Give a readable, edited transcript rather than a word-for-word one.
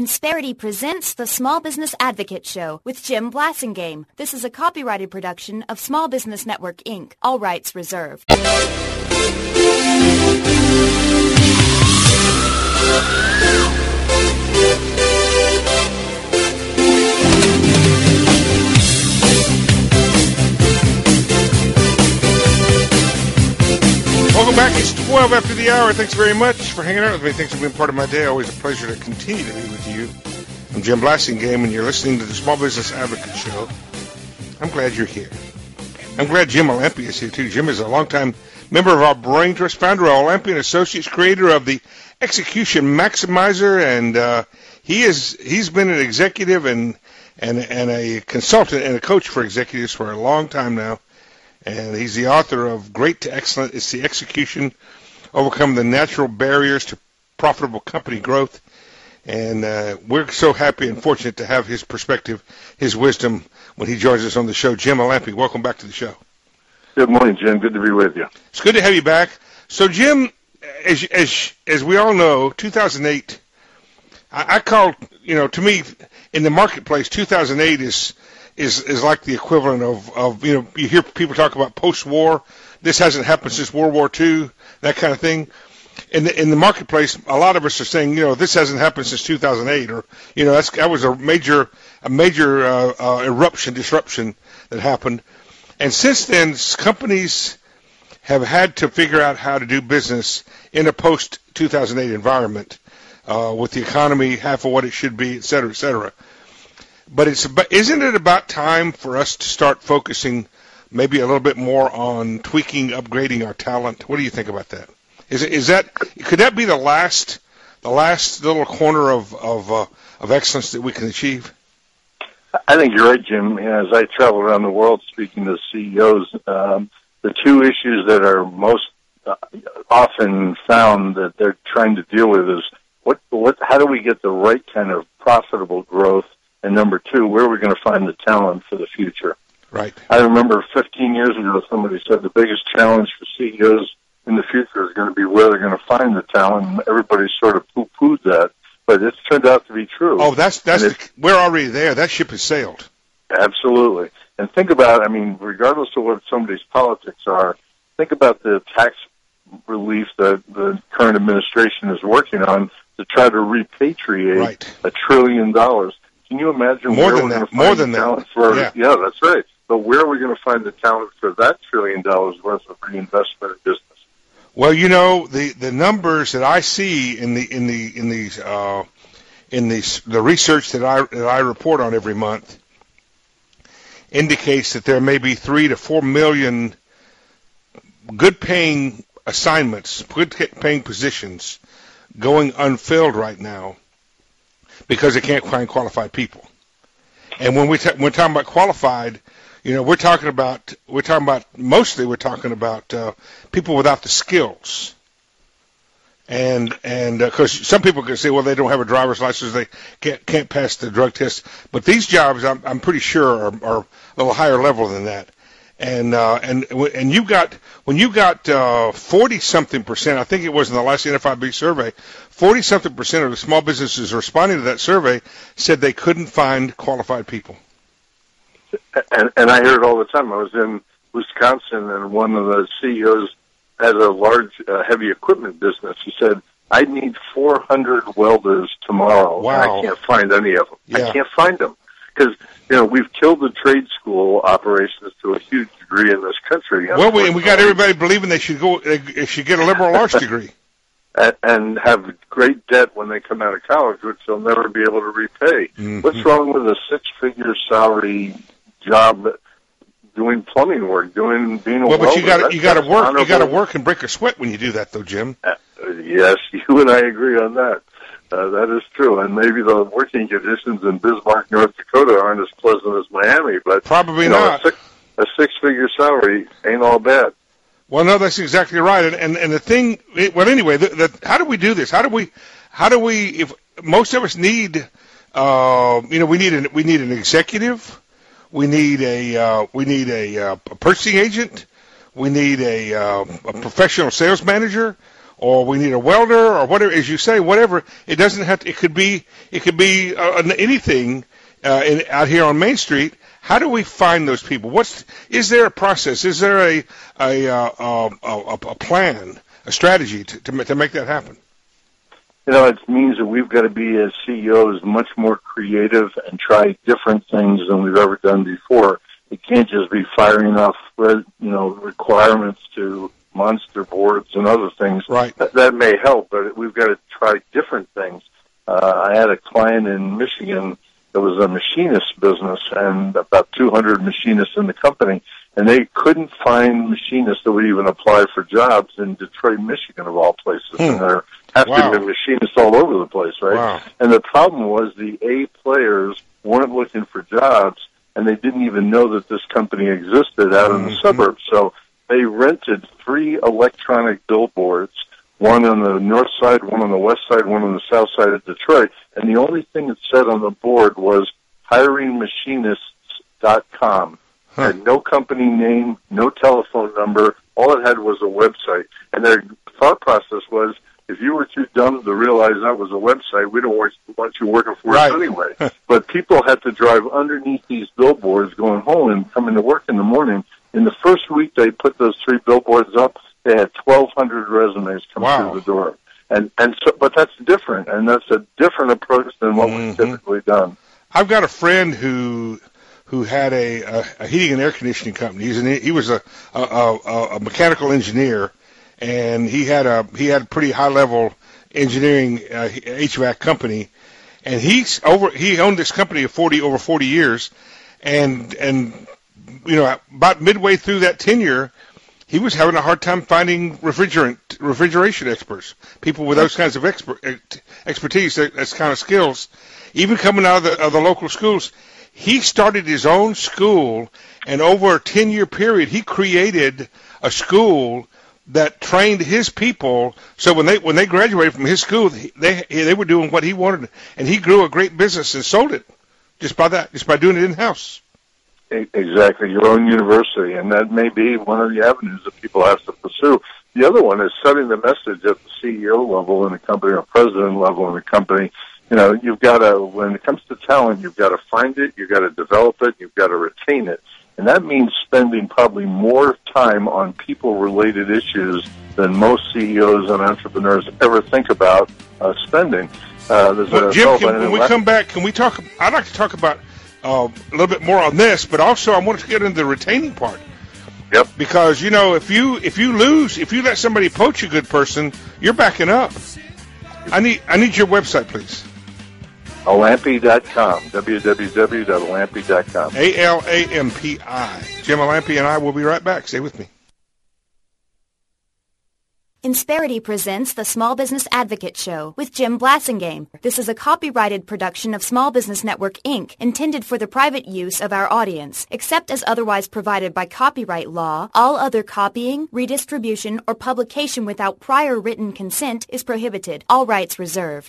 Insperity presents the Small Business Advocate Show with Jim Blasingame. This is a copyrighted production of Small Business Network, Inc. All rights reserved. Welcome back. It's 12 after the hour. Thanks very much for hanging out with me. Thanks for being part of my day. Always a pleasure to continue to be with you. I'm Jim Blasingame, and you're listening to the Small Business Advocate Show. I'm glad you're here. I'm glad Jim Olampian is here, too. Jim is a longtime member of our Brain Trust, founder of Olampian Associates, creator of the Execution Maximizer, and he's been an executive and a consultant and a coach for executives for a long time now. And he's the author of Great to Excellent. It's the execution, overcome the natural barriers to profitable company growth. And we're so happy and fortunate to have his perspective, his wisdom, when he joins us on the show. Jim Olampian, welcome back to the show. Good morning, Jim. Good to be with you. It's good to have you back. So, Jim, as we all know, 2008, I call, to me, in the marketplace, 2008 is like the equivalent of you hear people talk about post-war. This hasn't happened since World War II, that kind of thing. In the marketplace, a lot of us are saying, this hasn't happened since 2008, or that was a major disruption that happened. And since then, companies have had to figure out how to do business in a post-2008 environment, with the economy half of what it should be, et cetera, et cetera. But isn't it about time for us to start focusing maybe a little bit more on tweaking, upgrading our talent? What do you think about that? Could that be the last little corner of excellence that we can achieve? I think you're right, Jim. As I travel around the world speaking to CEOs, the two issues that are most often found that they're trying to deal with is how do we get the right kind of profitable growth? And number two, where are we going to find the talent for the future? Right. I remember 15 years ago, somebody said the biggest challenge for CEOs in the future is going to be where they're going to find the talent. And everybody sort of poo-pooed that, but it's turned out to be true. Oh, we're already there. That ship has sailed. Absolutely. And think about, regardless of what somebody's politics are, think about the tax relief that the current administration is working on to try to repatriate $1 trillion. Can you imagine where we're going to find the talent for? Yeah, that's right. But where are we going to find the talent for that $1 trillion worth of reinvestment in business? Well, the numbers that I see in the research that I report on every month indicates that there may be 3 to 4 million good-paying assignments, good-paying positions going unfilled right now, because they can't find qualified people. And when we're talking about qualified, we're talking about people without the skills. And because some people can say, well, they don't have a driver's license, they can't pass the drug test. But these jobs, I'm pretty sure, are a little higher level than that. And when you got 40-something%, I think it was in the last NFIB survey, 40-something% of the small businesses responding to that survey said they couldn't find qualified people. And I hear it all the time. I was in Wisconsin, and one of the CEOs has a large heavy equipment business. He said, I need 400 welders tomorrow. Wow. And I can't find any of them. Yeah. I can't find them. Because, we've killed the trade school operations to a huge degree in this country. Well, we got everybody believing they should get a liberal arts degree. And have great debt when they come out of college, which they'll never be able to repay. Mm-hmm. What's wrong with a 6-figure salary job doing plumbing work, being a welder? But you got to work and break a sweat when you do that, though, Jim. Yes, you and I agree on that. That is true, and maybe the working conditions in Bismarck, North Dakota, aren't as pleasant as Miami, but probably not. A 6-figure salary ain't all bad. Well, no, that's exactly right. And the thing, anyway, how do we do this? How do we? If most of us need, we need an executive, we need a purchasing agent, we need a professional sales manager, or we need a welder, or whatever, as you say, whatever. It doesn't have to. It could be anything out here on Main Street. How do we find those people? Is there a process? Is there a plan, a strategy to make that happen? It means that we've got to be, as CEOs, much more creative and try different things than we've ever done before. It can't just be firing off, requirements to monster boards and other things. Right. That may help, but we've got to try different things. I had a client in Michigan that was a machinist business, and about 200 machinists in the company, and they couldn't find machinists that would even apply for jobs in Detroit, Michigan, of all places. And there have to be machinists all over the place, right? Wow. And the problem was the A players weren't looking for jobs, and they didn't even know that this company existed out in the suburbs. So they rented 3 electronic billboards, one on the north side, one on the west side, one on the south side of Detroit, and the only thing it said on the board was hiringmachinists.com. Had no company name, no telephone number. All it had was a website. And their thought process was, if you were too dumb to realize that was a website, we don't want you working for us anyway. But people had to drive underneath these billboards going home and coming to work in the morning. In the first week they put those 3 billboards up, they had 1,200 resumes come through the door. But that's different, and that's a different approach than what we've typically done. I've got a friend who had a heating and air conditioning company. He was a mechanical engineer, and he had a pretty high level engineering HVAC company, and he owned this company over 40 years, and about midway through that tenure, he was having a hard time finding refrigeration experts, people with those kinds of expertise, those kind of skills, even coming out of the local schools. He started his own school, and over a 10-year period, he created a school that trained his people. So when they graduated from his school, they were doing what he wanted, and he grew a great business and sold it just by doing it in house. Exactly, your own university, and that may be one of the avenues that people have to pursue. The other one is setting the message at the CEO level in the company or president level in the company. You've got to, when it comes to talent, you've got to find it, you've got to develop it, you've got to retain it. And that means spending probably more time on people-related issues than most CEOs and entrepreneurs ever think about spending. Jim, when we come back, can we talk? I'd like to talk about a little bit more on this, but also I want to get into the retaining part. Yep. Because if you let somebody poach a good person, you're backing up. I need your website, please. Alampi.com. www.alampi.com. ALAMPI. Jim Alampi and I will be right back. Stay with me. Insperity presents the Small Business Advocate Show with Jim Blasingame. This is a copyrighted production of Small Business Network, Inc., intended for the private use of our audience. Except as otherwise provided by copyright law, all other copying, redistribution, or publication without prior written consent is prohibited. All rights reserved.